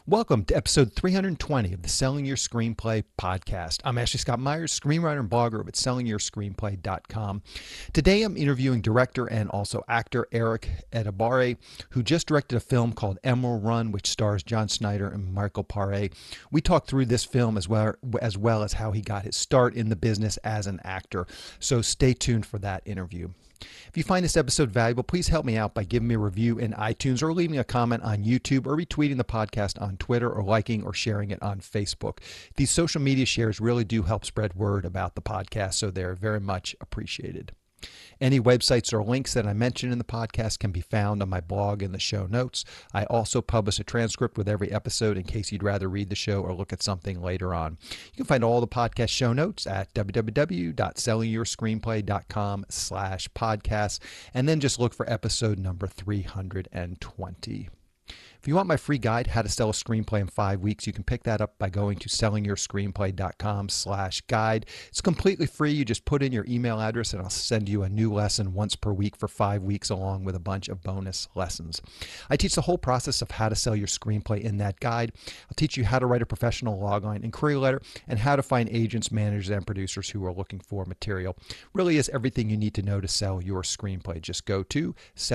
Welcome to episode 320 of the Selling Your Screenplay podcast. I'm Ashley Scott Myers, screenwriter and blogger at sellingyourscreenplay.com. Today I'm interviewing director and also actor Eric Edebari, who just directed a film called Emerald Run, which stars John Schneider and Michael Paré. We talked through this film as well as how he got his start in the business as an actor. So stay tuned for that interview. If you find this episode valuable, please help me out by giving me a review in iTunes or leaving a comment on YouTube or retweeting the podcast on Twitter or liking or sharing it on Facebook. These social media shares really do help spread word about the podcast, so they're very much appreciated. Any websites or links that I mention in the podcast can be found on my blog in the show notes. I also publish a transcript with every episode in case you'd rather read the show or look at something later on. You can find all the podcast show notes at www.sellingyourscreenplay.com/podcast, and then just look for episode number 320. If you want my free guide, How to Sell a Screenplay in 5 Weeks, you can pick that up by going to sellingyourscreenplay.com/guide. It's completely free. You just put in your email address and I'll send you a new lesson once per week for 5 weeks along with a bunch of bonus lessons. I teach the whole process of how to sell your screenplay in that guide. I'll teach you how to write a professional logline and query letter and how to find agents, managers, and producers who are looking for material. Really is everything you need to know to sell your screenplay. Just go to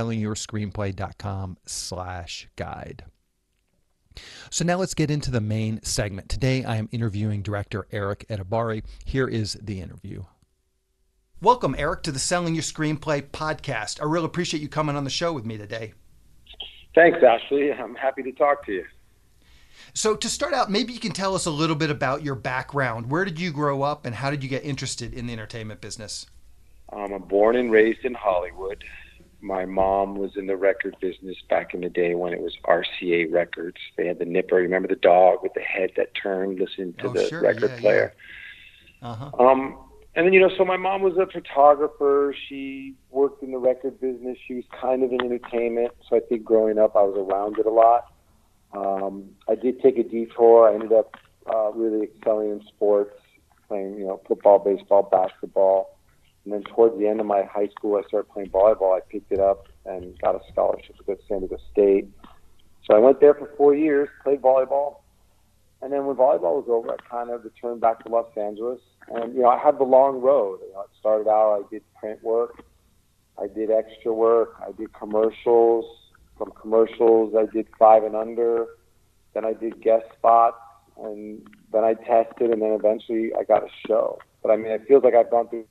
sellingyourscreenplay.com/guide. So now let's get into the main segment. Today I am interviewing director Eric Edebari. Here is the interview. Welcome, Eric, to the Selling Your Screenplay podcast. I really appreciate you coming on the show with me today. Thanks, Ashley. I'm happy to talk to you. So to start out, maybe you can tell us a little bit about your background. Where did you grow up and how did you get interested in the entertainment business? I'm born and raised in Hollywood. My mom was in the record business back in the day when it was RCA Records. They had the Nipper. Remember the dog with the head that turned, listening to the record player? Yeah. Uh-huh. And then, so my mom was a photographer. She worked in the record business. She was kind of in entertainment. So I think growing up, I was around it a lot. I did take a detour. I ended up really excelling in sports, playing, football, baseball, basketball. And then towards the end of my high school, I started playing volleyball. I picked it up and got a scholarship to go to San Diego State. So I went there for 4 years, played volleyball. And then when volleyball was over, I kind of returned back to Los Angeles. And, I had the long road. It started out, I did print work. I did extra work. I did commercials. From commercials, I did 5 and under. Then I did guest spots. And then I tested. And then eventually I got a show. But, it feels like I've gone through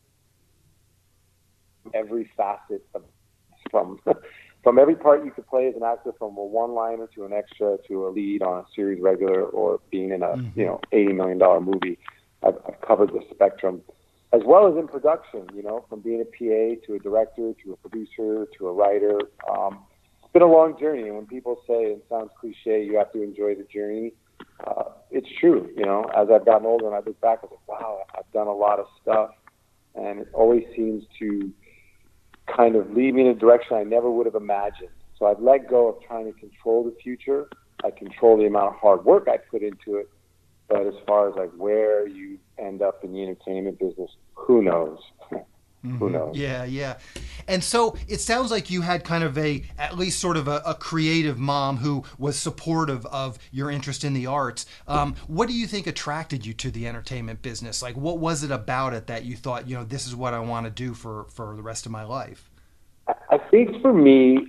every facet of from every part you could play as an actor, from a one-liner to an extra to a lead on a series regular or being in a $80 million movie. I've covered the spectrum, as well as in production. From being a PA to a director to a producer to a writer. It's been a long journey, and when people say it sounds cliche, you have to enjoy the journey. It's true. As I've gotten older and I look back, I was like, wow, I've done a lot of stuff, and it always seems to kind of lead me in a direction I never would have imagined. So I've let go of trying to control the future. I control the amount of hard work I put into it. But as far as where you end up in the entertainment business, who knows? Who knows? Yeah. And so it sounds like you had kind of at least sort of a creative mom who was supportive of your interest in the arts. What do you think attracted you to the entertainment business? What was it about it that you thought, this is what I want to do for the rest of my life? I think for me,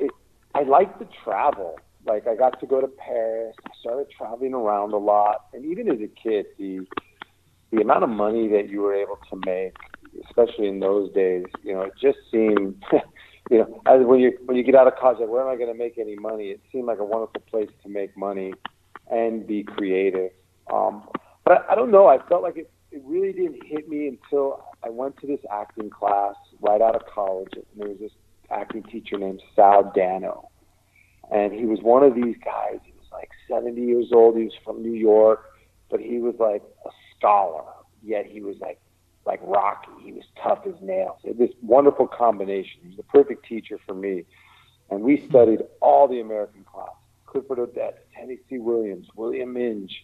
I like to travel. I got to go to Paris. I started traveling around a lot. And even as a kid, the amount of money that you were able to make, especially in those days, it just seemed, as when you get out of college, where am I going to make any money? It seemed like a wonderful place to make money and be creative. But I don't know. I felt like it really didn't hit me until I went to this acting class right out of college. And there was this acting teacher named Sal Dano. And he was one of these guys. He was 70 years old. He was from New York, but he was a scholar. Yet he was like Rocky. He was tough as nails. This wonderful combination. He was the perfect teacher for me. And we studied all the American classics: Clifford Odets, Tennessee Williams, William Minge,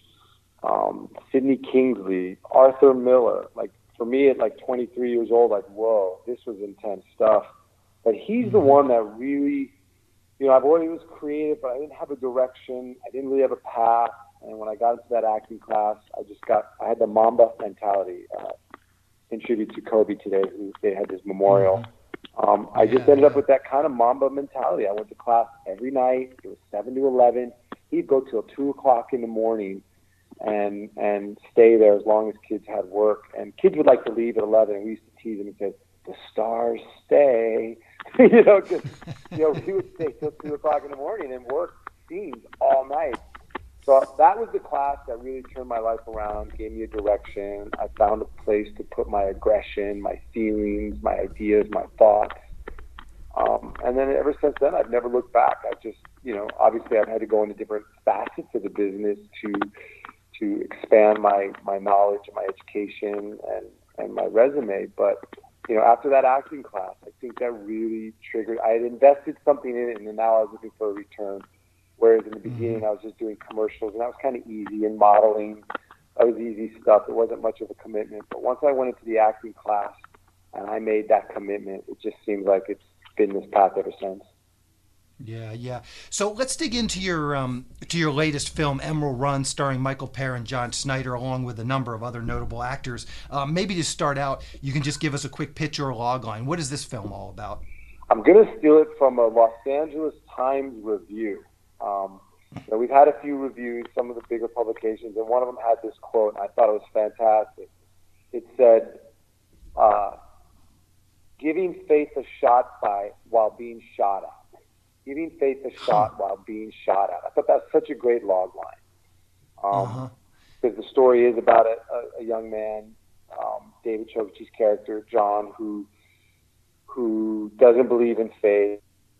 Sidney Kingsley, Arthur Miller. For me at 23 years old, whoa, this was intense stuff. But he's the one that really I've always was creative, but I didn't have a direction. I didn't really have a path. And when I got into that acting class, I had the Mamba mentality. In tribute to Kobe today, they had this memorial. I just ended up with that kind of Mamba mentality. I went to class every night. It was 7 to 11. He'd go till 2 o'clock in the morning and stay there as long as kids had work. And kids would like to leave at 11, and we used to tease him and say, "The stars stay." Because he would stay till 2 o'clock in the morning and work scenes all night. So that was the class that really turned my life around, gave me a direction. I found a place to put my aggression, my feelings, my ideas, my thoughts. And then ever since then, I've never looked back. I just, obviously I've had to go into different facets of the business to expand my knowledge and my education and my resume. But, after that acting class, I think that really triggered. I had invested something in it, and then now I was looking for a return. Whereas in the beginning, I was just doing commercials, and that was kind of easy, and modeling. That was easy stuff. It wasn't much of a commitment. But once I went into the acting class and I made that commitment, it just seems like it's been this path ever since. Yeah. So let's dig into your latest film, Emerald Run, starring Michael Paré and John Schneider, along with a number of other notable actors. Maybe to start out, you can just give us a quick pitch or a logline. What is this film all about? I'm going to steal it from a Los Angeles Times review. We've had a few reviews, some of the bigger publications, and one of them had this quote, and I thought it was fantastic. It said, "Giving faith a shot while being shot at." Giving faith a shot while being shot at. I thought that's such a great log line. Because the story is about a young man, David Chokichi's character, John, who doesn't believe in faith.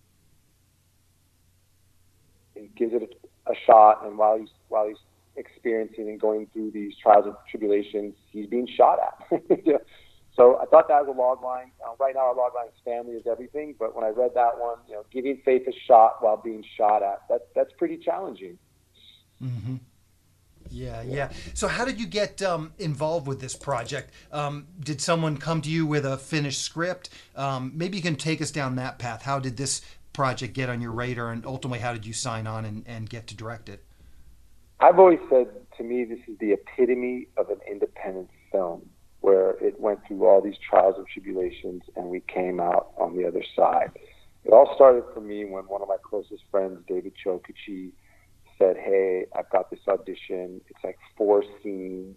He gives it a shot, and while he's experiencing and going through these trials and tribulations, he's being shot at. So I thought that was a log line. Right now, our log line is family is everything. But when I read that one, giving faith a shot while being shot at, that's pretty challenging. Mm-hmm. Yeah. So how did you get involved with this project? Did someone come to you with a finished script? Maybe you can take us down that path. How did this project get on your radar, and ultimately how did you sign on and get to direct it? I've always said, to me, this is the epitome of an independent film, where it went through all these trials and tribulations and we came out on the other side. It all started for me when one of my closest friends, David Chokichi, said, "Hey, I've got this audition. It's like 4 scenes,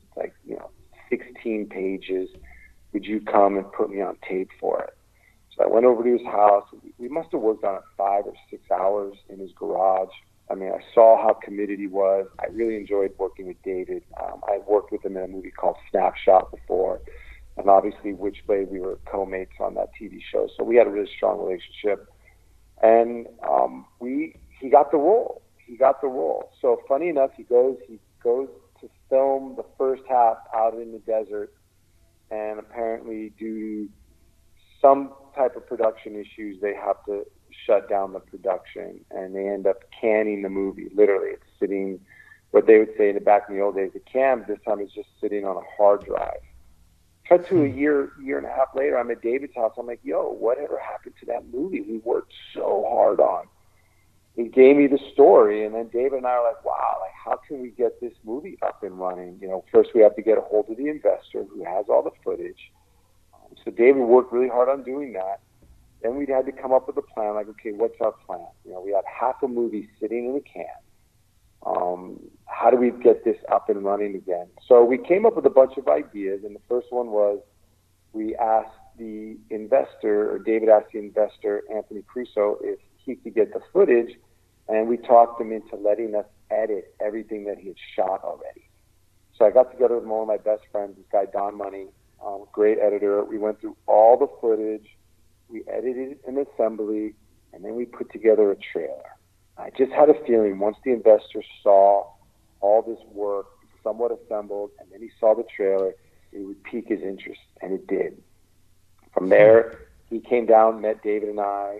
16 pages. Would you come and put me on tape for it?" So I went over to his house. We must have worked on it 5 or 6 hours in his garage. I mean, I saw how committed he was. I really enjoyed working with David. I worked with him in a movie called Snapshot before, and obviously Witchblade, we were co-mates on that TV show. So we had a really strong relationship. And he got the role. So funny enough, he goes to film the first half out in the desert, and apparently due to some type of production issues, they have to shut down the production, and they end up canning the movie. Literally, it's sitting, what they would say in the back in the old days, the cam this time is just sitting on a hard drive. Cut to a year and a half later, I'm at David's house. I'm like, "Yo, whatever happened to that movie we worked so hard on?" He gave me the story, and then David and I are like, "Wow, how can we get this movie up and running? First we have to get a hold of the investor who has all the footage." So David worked really hard on doing that. Then we had to come up with a plan, like, okay, what's our plan? We have half a movie sitting in a can. How do we get this up and running again? So we came up with a bunch of ideas, and the first one was we asked the investor, or David asked the investor, Anthony Crusoe, if he could get the footage, and we talked him into letting us edit everything that he had shot already. So I got together with one of my best friends, this guy Don Money, great editor. We went through all the footage. We edited it in assembly, and then we put together a trailer. I just had a feeling once the investor saw all this work somewhat assembled, and then he saw the trailer, it would pique his interest, and it did. From there, he came down, met David and I.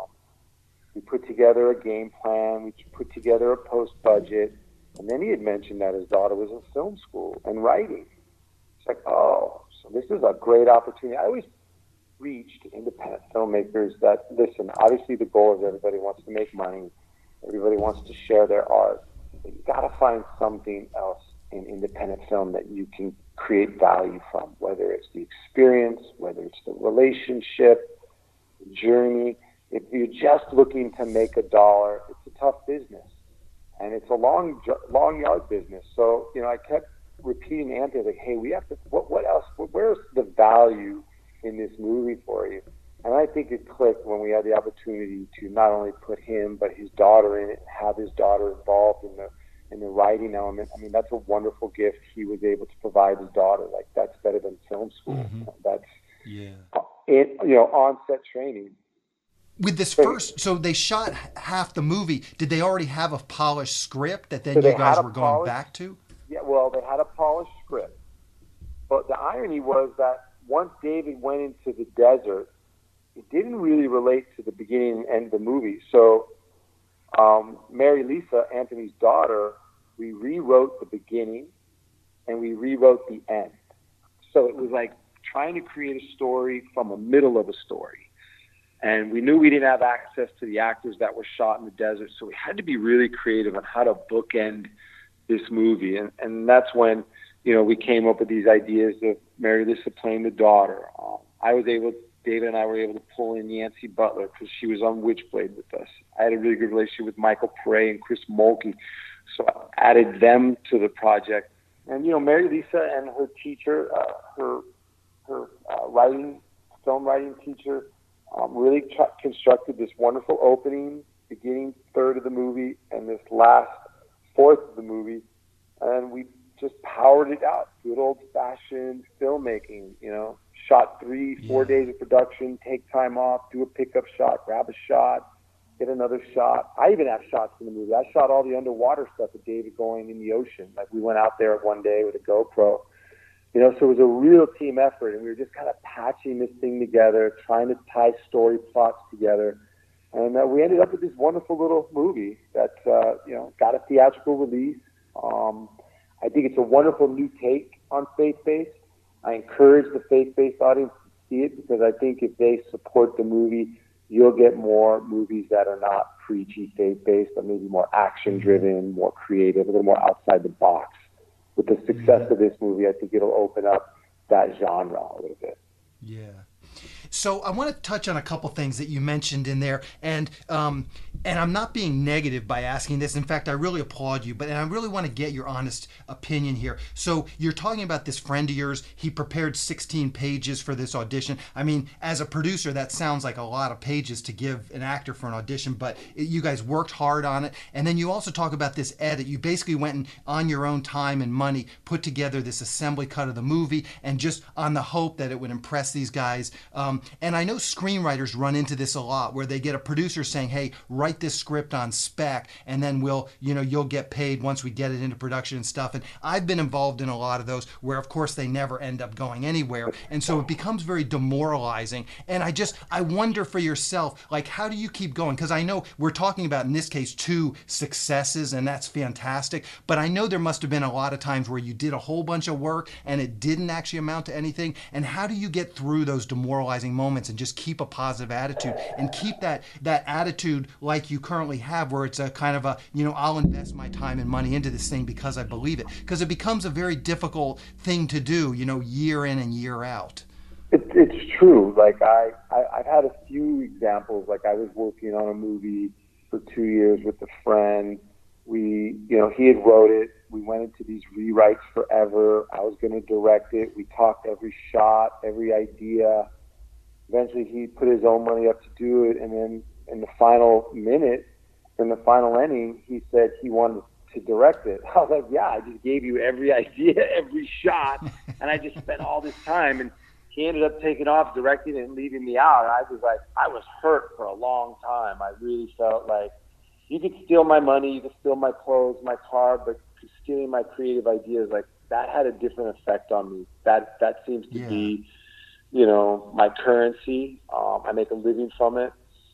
We put together a game plan. We put together a post-budget, and then he had mentioned that his daughter was in film school and writing. It's like, oh, so this is a great opportunity. I always reach to independent filmmakers that, listen, obviously the goal is everybody wants to make money, everybody wants to share their art, but you got to find something else in independent film that you can create value from, whether it's the experience, whether it's the relationship, the journey. If you're just looking to make a dollar, it's a tough business. And it's a long yard business. So, I kept repeating to Anthony, like, hey, we have to, what else, where's the value in this movie for you? And I think it clicked when we had the opportunity to not only put him, but his daughter in it, and have his daughter involved in the writing element. I mean, that's a wonderful gift he was able to provide his daughter. Like, that's better than film school. Mm-hmm. That's, on-set training. With this first, so they shot half the movie. Did they already have a polished script that then you guys were going back to? Yeah, well, they had a polished script. But the irony was that once David went into the desert, it didn't really relate to the beginning and end of the movie. So Mary Lisa, Anthony's daughter, we rewrote the beginning and we rewrote the end. So it was like trying to create a story from a middle of a story. And we knew we didn't have access to the actors that were shot in the desert, so we had to be really creative on how to bookend this movie. And that's when, we came up with these ideas of Mary Lisa playing the daughter. David and I were able to pull in Yancey Butler because she was on Witchblade with us. I had a really good relationship with Michael Pare and Chris Mulkey, so I added them to the project. And, Mary Lisa and her teacher, her film writing teacher, really constructed this wonderful opening, beginning third of the movie, and this last fourth of the movie, and we just powered it out. Good old-fashioned filmmaking, shot 3-4 days of production, take time off, do a pickup shot, grab a shot, get another shot. I even have shots in the movie. I shot all the underwater stuff with David going in the ocean. Like, we went out there one day with a GoPro. So it was a real team effort, and we were just kind of patching this thing together, trying to tie story plots together. And we ended up with this wonderful little movie that, got a theatrical release. I think it's a wonderful new take on faith-based. I encourage the faith-based audience to see it because I think if they support the movie, you'll get more movies that are not preachy faith-based, but maybe more action-driven, more creative, a little more outside the box. With the success of this movie, I think it'll open up that genre a little bit. Yeah. So I want to touch on a couple things that you mentioned in there, and I'm not being negative by asking this. In fact, I really applaud you, and I really want to get your honest opinion here. So you're talking about this friend of yours. He prepared 16 pages for this audition. I mean, as a producer, that sounds like a lot of pages to give an actor for an audition, but you guys worked hard on it. And then you also talk about this edit. You basically went and, on your own time and money, put together this assembly cut of the movie, and just on the hope that it would impress these guys. And I know screenwriters run into this a lot, where they get a producer saying, hey, write this script on spec, and then you'll get paid once we get it into production and stuff. And I've been involved in a lot of those where, of course, they never end up going anywhere. And so it becomes very demoralizing. And I wonder for yourself, like, how do you keep going? Because I know we're talking about, in this case, 2 successes, and that's fantastic. But I know there must have been a lot of times where you did a whole bunch of work and it didn't actually amount to anything. And how do you get through those demoralizing moments and just keep a positive attitude and keep that attitude like you currently have, where it's a kind of a, I'll invest my time and money into this thing because I believe it? Because it becomes a very difficult thing to do, year in and year out. It's true. Like, I've had a few examples. Like, I was working on a movie for 2 years with a friend. He had wrote it. We went into these rewrites forever. I was going to direct it. We talked every shot, every idea. Eventually, he put his own money up to do it, and then in the final minute, in the final inning, he said he wanted to direct it. I was like, yeah, I just gave you every idea, every shot, and I just spent all this time. And he ended up taking off, directing it, and leaving me out. And I was hurt for a long time. I really felt like, you could steal my money, you could steal my clothes, my car, but stealing my creative ideas, like, that had a different effect on me. That seems to be, my currency. I make a living from it.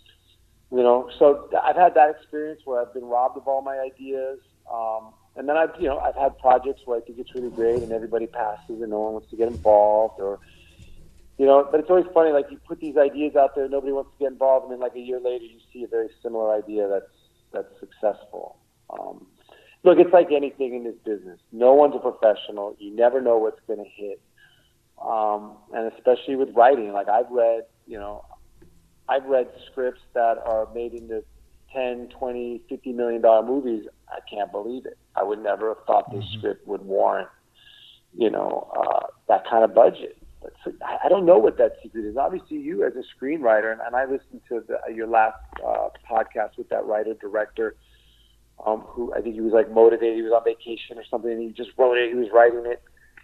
So I've had that experience where I've been robbed of all my ideas. And then I've had projects where I think it's really great and everybody passes and no one wants to get involved, or, You know, but it's always funny, like you put these ideas out there, nobody wants to get involved, and then like a year later you see a very similar idea that's successful. Look, it's like anything in this business. No one's a professional. You never know what's going to hit. And especially with writing, like I've read scripts that are made into 10, 20, $50 million movies. I can't believe it. I would never have thought this script would warrant, that kind of budget. But so, I don't know what that secret is. Obviously, you as a screenwriter, and I listened to your last podcast with that writer-director, who I think he was like motivated. He was on vacation or something, and he just wrote it. He was writing it.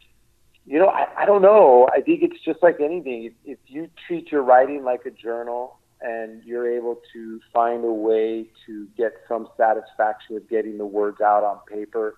I don't know. I think it's just like anything. If you treat your writing like a journal and you're able to find a way to get some satisfaction with getting the words out on paper,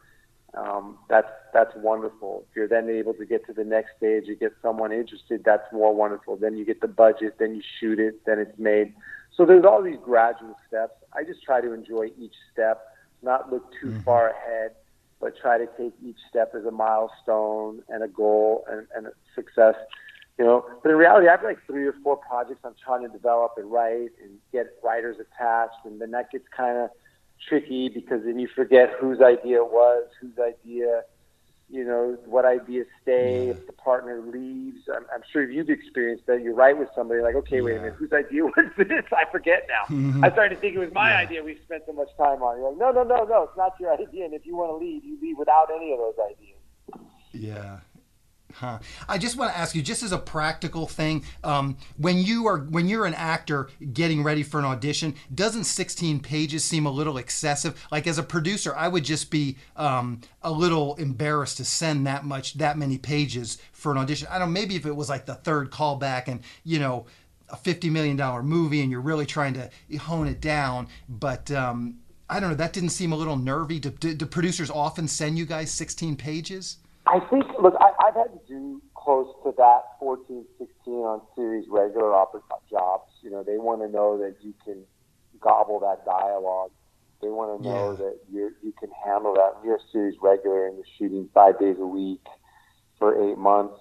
that's wonderful. If you're then able to get to the next stage, you get someone interested, that's more wonderful. Then you get the budget, then you shoot it, then it's made. So there's all these gradual steps. I just try to enjoy each step, not look too far ahead, but try to take each step as a milestone and a goal and a success. But in reality, I have like 3 or 4 projects I'm trying to develop and write and get writers attached, and then that gets kind of tricky because then you forget whose idea it was, whose idea, what ideas stay, if the partner leaves. I'm sure you've experienced that. You write with somebody like, okay, wait a minute, whose idea was this? I forget now. I started to think it was my idea we spent so much time on. You're like, no, it's not your idea. And if you want to leave, you leave without any of those ideas. Yeah. Huh. I just want to ask you, just as a practical thing, when you're an actor getting ready for an audition, doesn't 16 pages seem a little excessive? Like as a producer, I would just be a little embarrassed to send that many pages for an audition. I don't know, maybe if it was like the third callback and a $50 million movie and you're really trying to hone it down, but I don't know, that didn't seem a little nervy. Do producers often send you guys 16 pages? I think, look, I've had to do close to that 14, 16 on series regular jobs. They want to know that you can gobble that dialogue. They want to know that you can handle that. When you're a series regular and you're shooting 5 days a week for 8 months,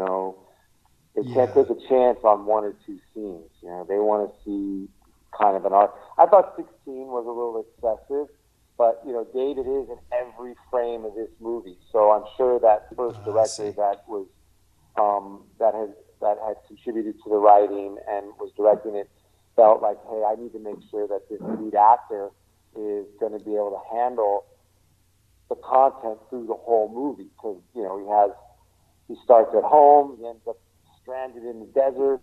they can't take a chance on 1 or 2 scenes. They want to see kind of an arc. I thought 16 was a little excessive. But, David is in every frame of this movie. So I'm sure that first director that had contributed to the writing and was directing it felt like, hey, I need to make sure that this lead actor is going to be able to handle the content through the whole movie. Because, he starts at home, he ends up stranded in the desert,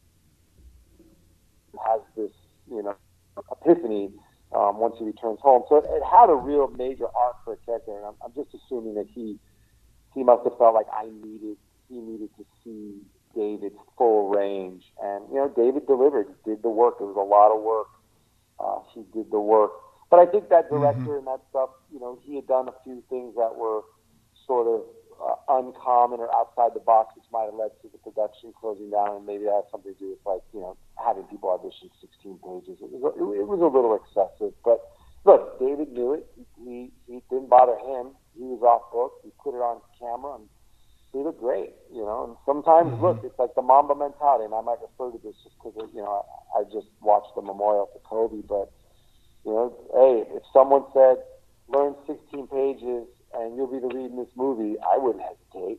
has this, epiphany once he returns home. So it had a real major arc for a character, and I'm just assuming that he must have felt like he needed to see David's full range. And, David delivered, did the work. It was a lot of work. He did the work. But I think that director and that stuff, he had done a few things that were sort of uncommon or outside the box, which might have led to the production closing down, and maybe that had something to do with having people audition 16 pages. It was a little excessive, but look, David knew it. He didn't bother him. He was off book. He put it on camera, and he looked great. And sometimes, look, it's like the Mamba mentality, and I might refer to this just because I just watched the memorial for Kobe, but hey, if someone said learn 16 pages and you'll be the lead in this movie, I wouldn't hesitate.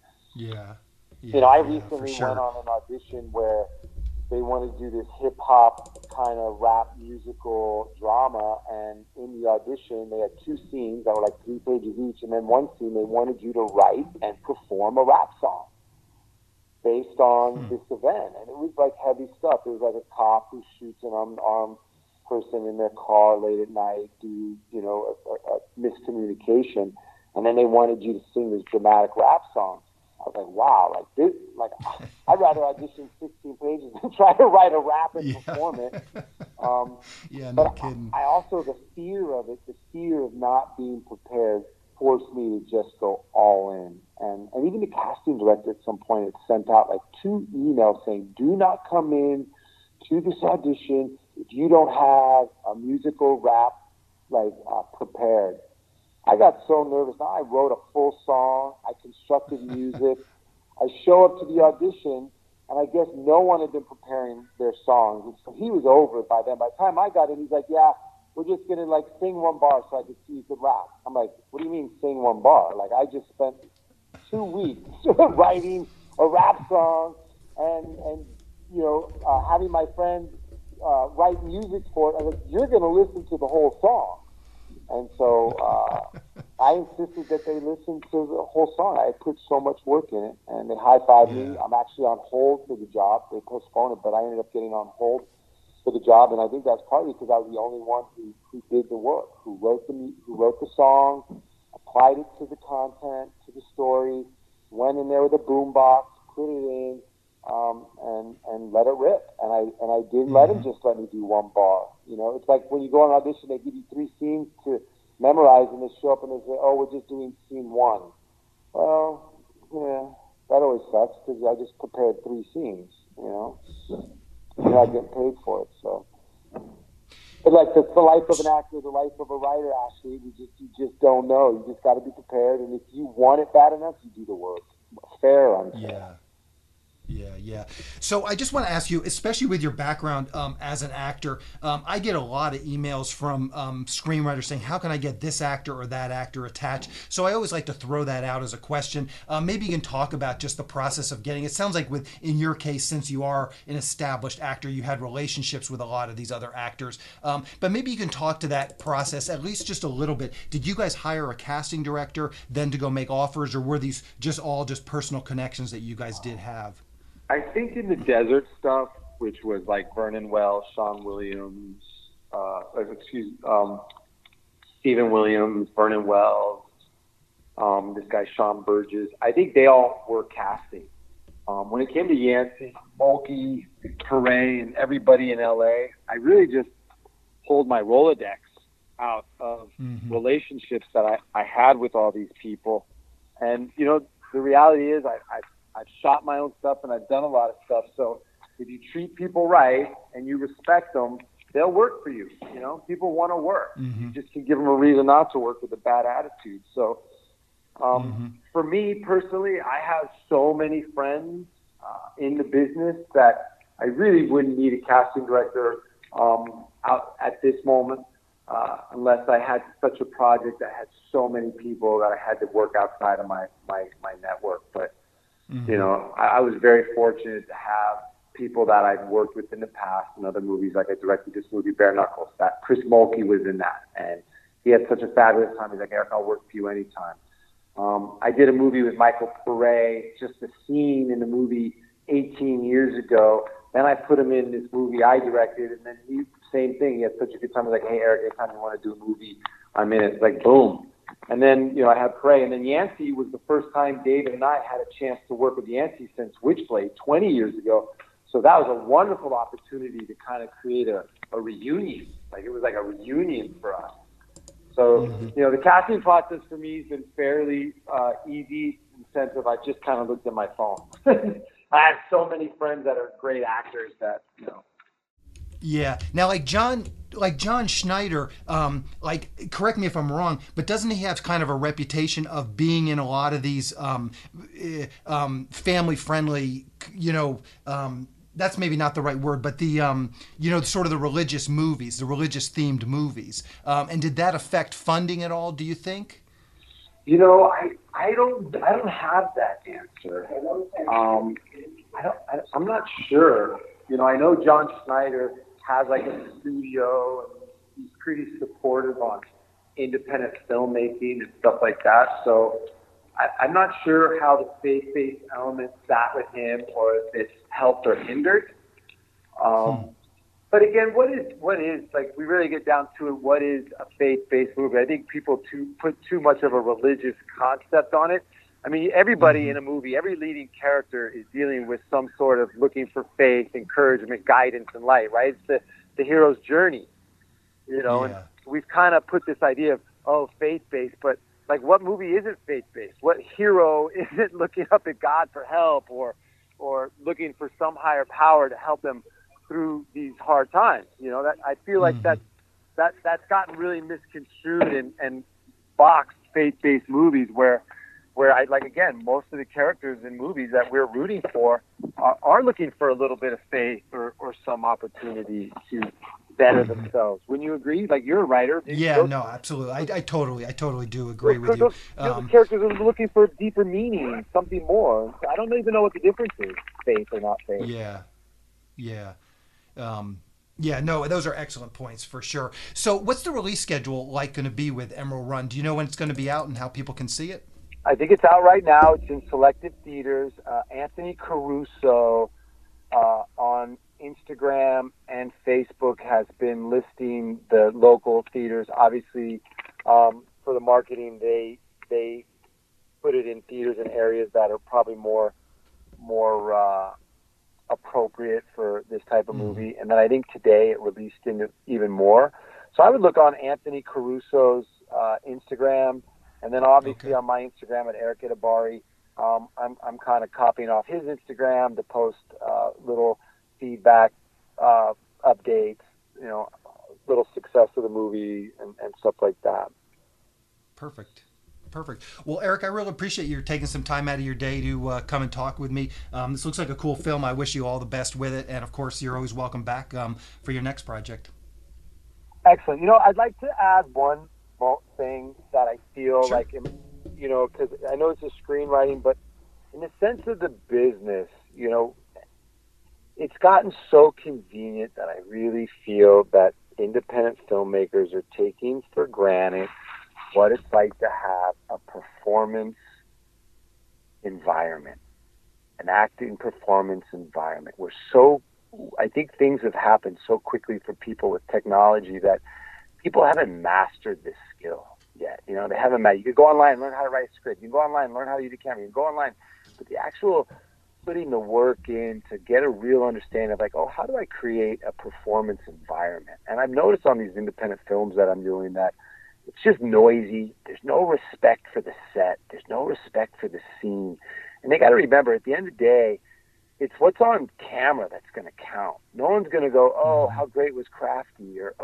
I recently went on an audition where they wanted to do this hip-hop kind of rap musical drama, and in the audition they had 2 scenes that were like 3 pages each, and then one scene they wanted you to write and perform a rap song based on this event. And it was like heavy stuff. It was like a cop who shoots an unarmed person in their car late at night due a miscommunication, and then they wanted you to sing this dramatic rap song. I was like, wow, like this, like I'd rather audition 16 pages than try to write a rap and perform it. No kidding. I also, the fear of it, the fear of not being prepared forced me to just go all in. And even the casting director at some point had sent out like 2 emails saying, do not come in to this audition if you don't have a musical rap prepared. I got so nervous. Now I wrote a full song. I constructed music. I show up to the audition, And I guess no one had been preparing their songs. And so he was over it by then. By the time I got in, he's like, yeah, we're just going to like sing one bar so I could see you could rap. I'm like, what do you mean sing one bar? Like, I just spent 2 weeks writing a rap song and having my friends write music for it. I was like, you're going to listen to the whole song. And so I insisted that they listen to the whole song. I put so much work in it, and they high-fived me. I'm actually on hold for the job. They postponed it, but I ended up getting on hold for the job, and I think that's partly because I was the only one who did the work, who wrote the song, applied it to the content, to the story, went in there with a boombox, put it in, and let it rip. And I didn't let him just let me do one bar. You know, it's like when you go on audition, they give you 3 scenes to memorize, and they show up and they say, "Oh, we're just doing scene 1." Well, yeah, that always sucks because I just prepared 3 scenes. You know, you're not getting paid for it. So, but like the life of an actor, the life of a writer, Ashley, you just don't know. You just got to be prepared, and if you want it bad enough, you do the work. Fair or unfair. Yeah. So I just want to ask you, especially with your background as an actor, I get a lot of emails from screenwriters saying, how can I get this actor or that actor attached? So I always like to throw that out as a question. Maybe you can talk about just the process of getting it. Sounds like in your case, since you are an established actor, you had relationships with a lot of these other actors. But maybe you can talk to that process at least just a little bit. Did you guys hire a casting director then to go make offers, or were these all just personal connections that you guys did have? I think in the desert stuff, which was like Vernon Wells, Sean Williams, Stephen Williams, Vernon Wells, this guy Sean Burgess, I think they all were casting. When it came to Yancey, Mulkey, Paray, and everybody in LA, I really just pulled my Rolodex out of relationships that I had with all these people. And, you know, the reality is I've shot my own stuff and I've done a lot of stuff. So if you treat people right and you respect them, they'll work for you. You know, people want to work. You just can give them a reason not to work with a bad attitude. So for me personally, I have so many friends in the business that I really wouldn't need a casting director out at this moment unless I had such a project that had so many people that I had to work outside of my network. But you know, I was very fortunate to have people that I've worked with in the past in other movies. Like I directed this movie, Bare Knuckles, that Chris Mulkey was in that. And he had such a fabulous time. He's like, Eric, I'll work for you anytime. I did a movie with Michael Paray, just a scene in the movie 18 years ago. Then I put him in this movie I directed, and then same thing. He had such a good time. I was like, hey, Eric, anytime you want to do a movie, I'm in it. It's like, boom. And then, you know, I had Paray. And then Yancey was the first time David and I had a chance to work with Yancey since Witchblade 20 years ago. So that was a wonderful opportunity to kind of create a reunion. Like, it was like a reunion for us. So, you know, the casting process for me has been fairly easy in the sense of I just kind of looked at my phone. I have so many friends that are great actors that, you know. Yeah. Now, like John Schneider, correct me if I'm wrong, but doesn't he have kind of a reputation of being in a lot of these family-friendly, you know, that's maybe not the right word, but the, you know, sort of the religious movies, the religious-themed movies. And did that affect funding at all, do you think? You know, I don't have that answer. I'm not sure. You know, I know John Schneider has like a studio, and he's pretty supportive on independent filmmaking and stuff like that. So I'm not sure how the faith-based element sat with him, or if it's helped or hindered. But again, what is like, we really get down to it, what is a faith-based movie? I think people put too much of a religious concept on it. I mean, everybody in a movie, every leading character is dealing with some sort of looking for faith, encouragement, guidance, and light, right? It's the hero's journey, you know, and we've kind of put this idea of, oh, faith-based, but like, what movie isn't faith-based? What hero isn't looking up at God for help or looking for some higher power to help them through these hard times? You know, that I feel like that's gotten really misconstrued and boxed faith-based movies where, where I like, again, most of the characters in movies that we're rooting for are looking for a little bit of faith or some opportunity to better themselves. Wouldn't you agree? Like, you're a writer. Yeah, no, absolutely. I totally do agree with you. The characters are looking for deeper meaning, something more. I don't even know what the difference is, faith or not faith. Yeah. Yeah, no, those are excellent points for sure. So what's the release schedule like going to be with Emerald Run? Do you know when it's going to be out and how people can see it? I think it's out right now. It's in selected theaters. Anthony Caruso on Instagram and Facebook has been listing the local theaters. Obviously, for the marketing, they put it in theaters in areas that are probably more appropriate for this type of movie. And then I think today it released into even more. So I would look on Anthony Caruso's Instagram, and then obviously on my Instagram at Eric Itabari. I'm kind of copying off his Instagram to post little feedback updates, little success of the movie and stuff like that. Perfect. Well, Eric, I really appreciate you taking some time out of your day to come and talk with me. This looks like a cool film. I wish you all the best with it. And, of course, you're always welcome back for your next project. Excellent. I'd like to add one more thing that I feel like, because I know it's a screenwriting, but in the sense of the business, it's gotten so convenient that I really feel that independent filmmakers are taking for granted what it's like to have a performance environment, an acting performance environment. I think things have happened so quickly for people with technology that people haven't mastered this skill yet. They haven't mastered. You could go online and learn how to write a script. You can go online and learn how to use a camera. You can go online, but the actual putting the work in to get a real understanding of how do I create a performance environment? And I've noticed on these independent films that I'm doing that it's just noisy. There's no respect for the set. There's no respect for the scene. And they got to remember, at the end of the day, it's what's on camera that's going to count. No one's going to go, oh, how great was Crafty, or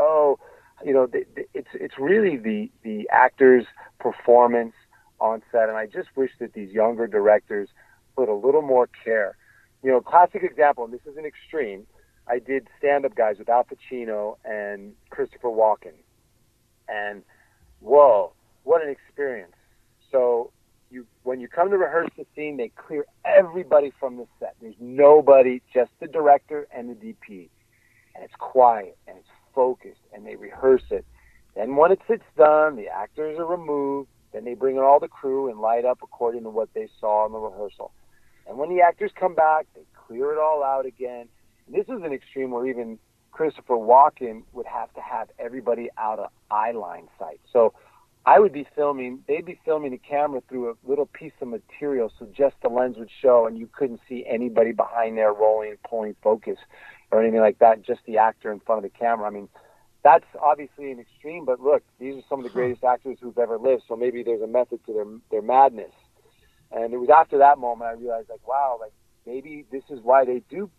it's really the actor's performance on set. And I just wish that these younger directors put a little more care. Classic example, and this is an extreme. I did Stand Up Guys with Al Pacino and Christopher Walken, and whoa, what an experience. So when you come to rehearse the scene, they clear everybody from the set. There's nobody, just the director and the DP. And it's quiet and it's focused, and they rehearse it. Then when it's done, the actors are removed. Then they bring in all the crew and light up according to what they saw in the rehearsal. And when the actors come back, they clear it all out again. And this is an extreme where even Christopher Walken would have to have everybody out of eye line sight. So they'd be filming the camera through a little piece of material, so just the lens would show and you couldn't see anybody behind there rolling, pulling focus or anything like that, just the actor in front of the camera. I mean, that's obviously an extreme, but look, these are some of the greatest actors who've ever lived, so maybe there's a method to their madness. And it was after that moment I realized, wow, maybe this is why they do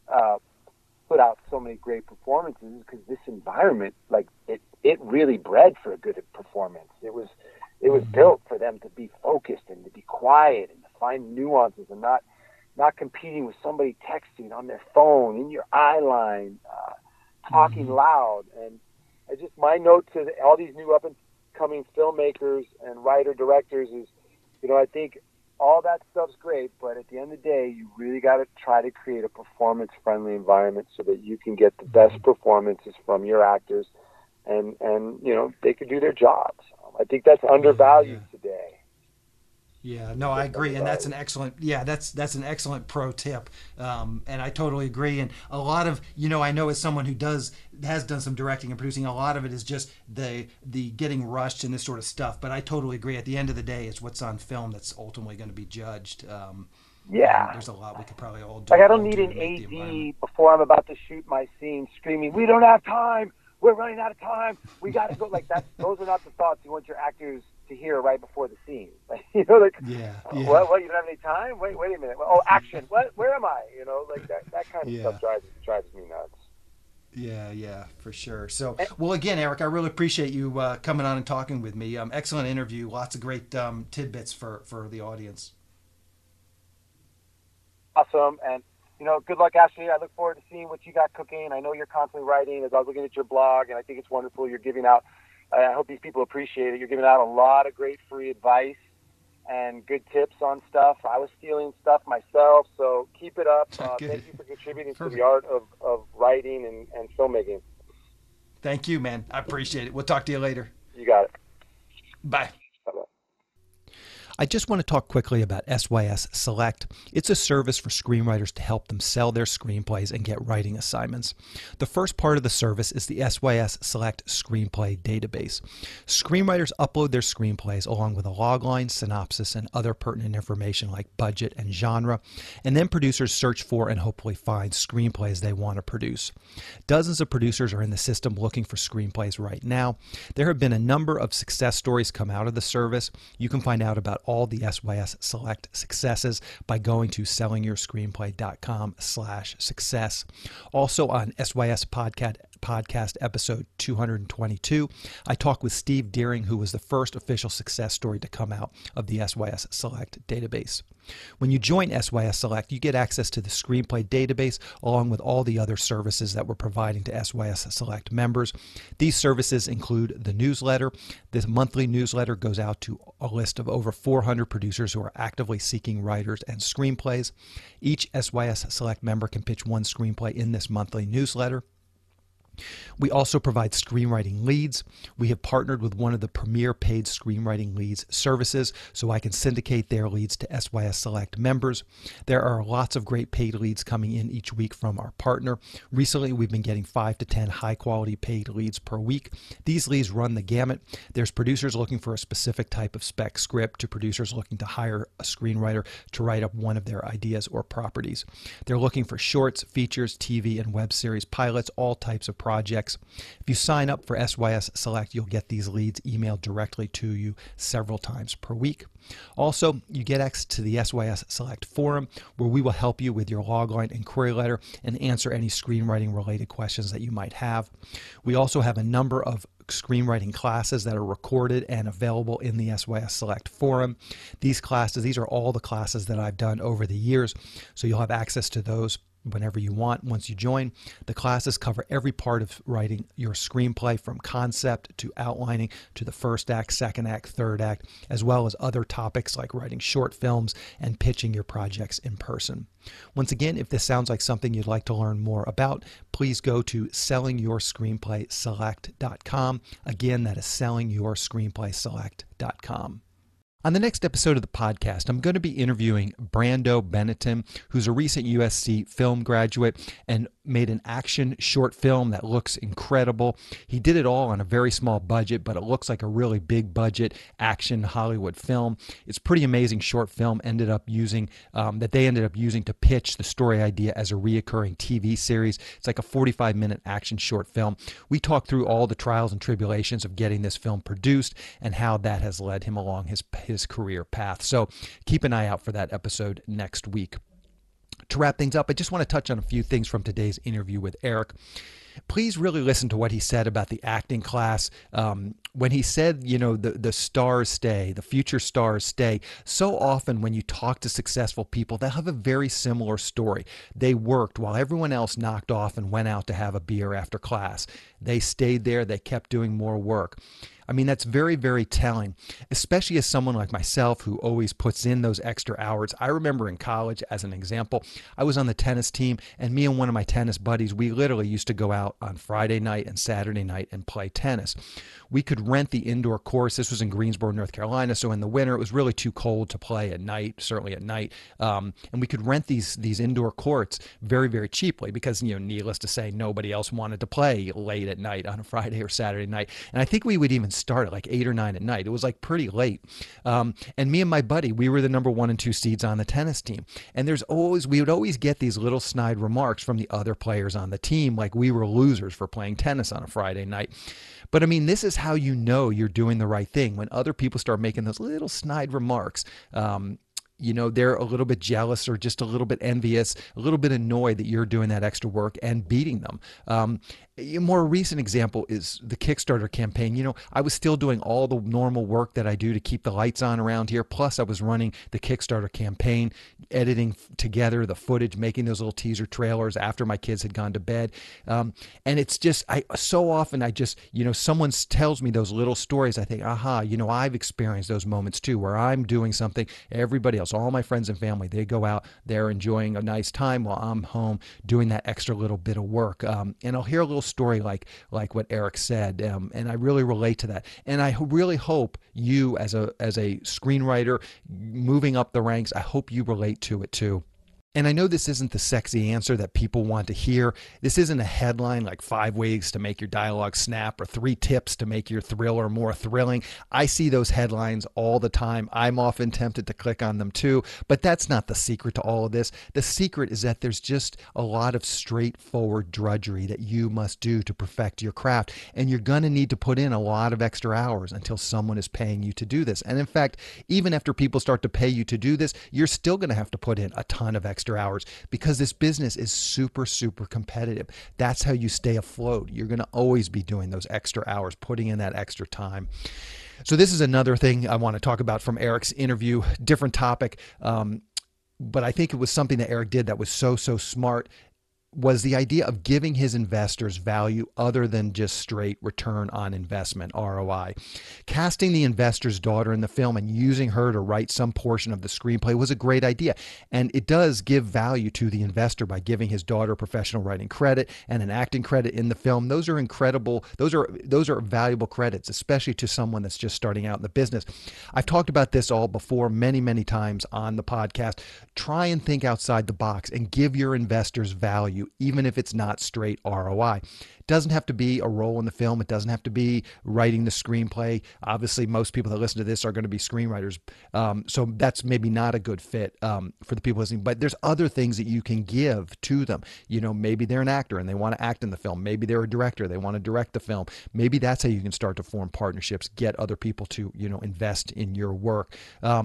put out so many great performances, because this environment, it really bred for a good performance. It was built for them to be focused and to be quiet and to find nuances and not competing with somebody texting on their phone in your eye line, talking loud. And my note to all these new up and coming filmmakers and writer directors is, I think all that stuff's great, but at the end of the day, you really got to try to create a performance-friendly environment so that you can get the best performances from your actors, and they could do their jobs. I think that's undervalued today. Yeah, no, I agree, and that's an excellent. Yeah, that's an excellent pro tip, and I totally agree. And a lot of I know as someone who has done some directing and producing, a lot of it is just the getting rushed and this sort of stuff. But I totally agree. At the end of the day, it's what's on film that's ultimately going to be judged. There's a lot we could probably all do. I don't need an AD before I'm about to shoot my scene screaming, "We don't have time. We're running out of time. We got to go." Those are not the thoughts you want your actors to hear right before the scene. What? You don't have any time? Wait a minute. Oh, action. What? Where am I? That kind of stuff drives me nuts. Yeah, for sure. So, well, again, Eric, I really appreciate you coming on and talking with me. Excellent interview. Lots of great tidbits for the audience. Awesome. And, good luck, Ashley. I look forward to seeing what you got cooking. I know you're constantly writing as I was looking at your blog, and I think it's wonderful. You're giving out, I hope these people appreciate it. You're giving out a lot of great free advice and good tips on stuff. I was stealing stuff myself, so keep it up. Thank you for contributing to the art of writing and filmmaking. Thank you, man. I appreciate it. We'll talk to you later. You got it. Bye. Bye-bye. I just want to talk quickly about SYS Select. It's a service for screenwriters to help them sell their screenplays and get writing assignments. The first part of the service is the SYS Select Screenplay Database. Screenwriters upload their screenplays along with a logline, synopsis, and other pertinent information like budget and genre, and then producers search for and hopefully find screenplays they want to produce. Dozens of producers are in the system looking for screenplays right now. There have been a number of success stories come out of the service. You can find out about all the SYS Select successes by going to sellingyourscreenplay.com/success. Also on SYS podcast episode 222, I talked with Steve Deering, who was the first official success story to come out of the SYS Select database. When you join SYS Select, you get access to the screenplay database along with all the other services that we're providing to SYS Select members. These services include the newsletter. This monthly newsletter goes out to a list of over 400 producers who are actively seeking writers and screenplays. Each SYS Select member can pitch one screenplay in this monthly newsletter. We also provide screenwriting leads. We have partnered with one of the premier paid screenwriting leads services, so I can syndicate their leads to SYS Select members. There are lots of great paid leads coming in each week from our partner. Recently, we've been getting 5 to 10 high-quality paid leads per week. These leads run the gamut. There's producers looking for a specific type of spec script to producers looking to hire a screenwriter to write up one of their ideas or properties. They're looking for shorts, features, TV, and web series pilots, all types of projects. If you sign up for SYS Select, you'll get these leads emailed directly to you several times per week. Also, you get access to the SYS Select forum, where we will help you with your logline and query letter and answer any screenwriting related questions that you might have. We also have a number of screenwriting classes that are recorded and available in the SYS Select forum. These are all the classes that I've done over the years, so you'll have access to those whenever you want once you join. The classes cover every part of writing your screenplay, from concept to outlining to the first act, second act, third act, as well as other topics like writing short films and pitching your projects in person. Once again, if this sounds like something you'd like to learn more about, please go to sellingyourscreenplayselect.com. Again, that is sellingyourscreenplayselect.com. On the next episode of the podcast, I'm going to be interviewing Brando Benetton, who's a recent USC film graduate and made an action short film that looks incredible. He did it all on a very small budget, but it looks like a really big budget action Hollywood film. It's pretty amazing short film that they ended up using to pitch the story idea as a reoccurring TV series. It's like a 45-minute action short film. We talk through all the trials and tribulations of getting this film produced and how that has led him along his career path. So keep an eye out for that episode next week. To wrap things up, I just want to touch on a few things from today's interview with Eric. Please really listen to what he said about the acting class. When he said, the stars stay, the future stars stay, so often when you talk to successful people, they'll have a very similar story. They worked while everyone else knocked off and went out to have a beer after class. They stayed there. They kept doing more work. I mean, that's very, very telling, especially as someone like myself who always puts in those extra hours. I remember in college, as an example, I was on the tennis team, and me and one of my tennis buddies, we literally used to go out on Friday night and Saturday night and play tennis. We could rent the indoor course. This was in Greensboro, North Carolina, so in the winter it was really too cold to play at night, certainly at night, and we could rent these indoor courts very, very cheaply because, needless to say, nobody else wanted to play late at night on a Friday or Saturday night. And I think we would even start at like 8 or 9 at night. It was like pretty late. And me and my buddy, we were the number 1 and 2 seeds on the tennis team. And we would always get these little snide remarks from the other players on the team, like we were losers for playing tennis on a Friday night. But I mean, this is how you know you're doing the right thing, when other people start making those little snide remarks. they're a little bit jealous or just a little bit envious, a little bit annoyed that you're doing that extra work and beating them. A more recent example is the Kickstarter campaign. I was still doing all the normal work that I do to keep the lights on around here. Plus, I was running the Kickstarter campaign, editing together the footage, making those little teaser trailers after my kids had gone to bed. And it's just, so often someone tells me those little stories. I think, aha, I've experienced those moments too, where I'm doing something. Everybody else, all my friends and family, they go out, they're enjoying a nice time while I'm home doing that extra little bit of work. And I'll hear a little story like what Eric said, and I really relate to that. And I really hope you, as a screenwriter moving up the ranks, I hope you relate to it too. And I know this isn't the sexy answer that people want to hear. This isn't a headline like 5 ways to make your dialogue snap or 3 tips to make your thriller more thrilling. I see those headlines all the time. I'm often tempted to click on them too, but that's not the secret to all of this. The secret is that there's just a lot of straightforward drudgery that you must do to perfect your craft. And you're going to need to put in a lot of extra hours until someone is paying you to do this. And in fact, even after people start to pay you to do this, you're still going to have to put in a ton of extra hours because this business is super, super competitive. That's how you stay afloat. You're going to always be doing those extra hours, putting in that extra time. So this is another thing I want to talk about from Eric's interview, different topic. But I think it was something that Eric did that was so smart, was the idea of giving his investors value other than just straight return on investment, ROI. Casting the investor's daughter in the film and using her to write some portion of the screenplay was a great idea. And it does give value to the investor by giving his daughter professional writing credit and an acting credit in the film. Those are incredible. Those are valuable credits, especially to someone that's just starting out in the business. I've talked about this all before many, many times on the podcast. Try and think outside the box and give your investors value, even if it's not straight ROI. It doesn't have to be a role in the film. It doesn't have to be writing the screenplay. Obviously, most people that listen to this are going to be screenwriters. So that's maybe not a good fit for the people listening. But there's other things that you can give to them. Maybe they're an actor and they want to act in the film. Maybe they're a director. They want to direct the film. Maybe that's how you can start to form partnerships, get other people to, invest in your work.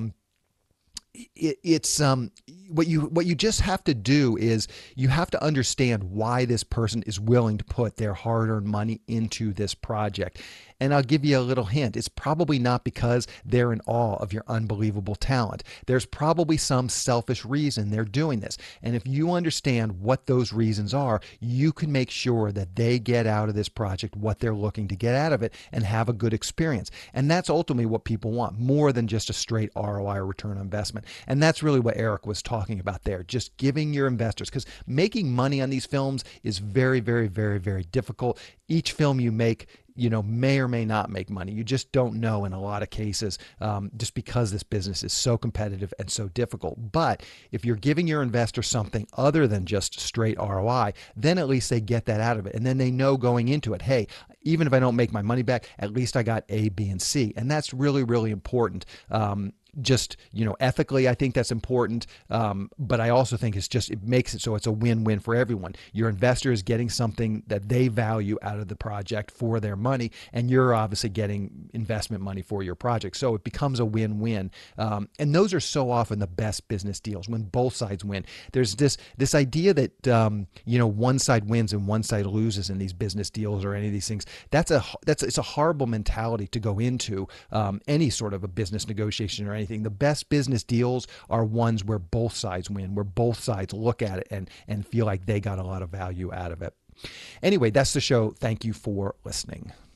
It's what you just have to do is you have to understand why this person is willing to put their hard-earned money into this project. And I'll give you a little hint. It's probably not because they're in awe of your unbelievable talent. There's probably some selfish reason they're doing this. And if you understand what those reasons are, you can make sure that they get out of this project what they're looking to get out of it and have a good experience. And that's ultimately what people want, more than just a straight ROI or return on investment. And that's really what Eric was talking about there, just giving your investors, because making money on these films is very, very, very, very difficult. Each film you make, may or may not make money. You just don't know in a lot of cases, just because this business is so competitive and so difficult. But if you're giving your investor something other than just straight ROI, then at least they get that out of it. And then they know going into it, hey, even if I don't make my money back, at least I got A, B, and C. And that's really, really important. Just, ethically, I think that's important. But I also think it makes it so it's a win-win for everyone. Your investor is getting something that they value out of the project for their money, and you're obviously getting investment money for your project. So it becomes a win-win. And those are so often the best business deals, when both sides win. There's this idea that, one side wins and one side loses in these business deals or any of these things. It's a horrible mentality to go into any sort of a business negotiation or anything. The best business deals are ones where both sides win, where both sides look at it and feel like they got a lot of value out of it. Anyway, that's the show. Thank you for listening.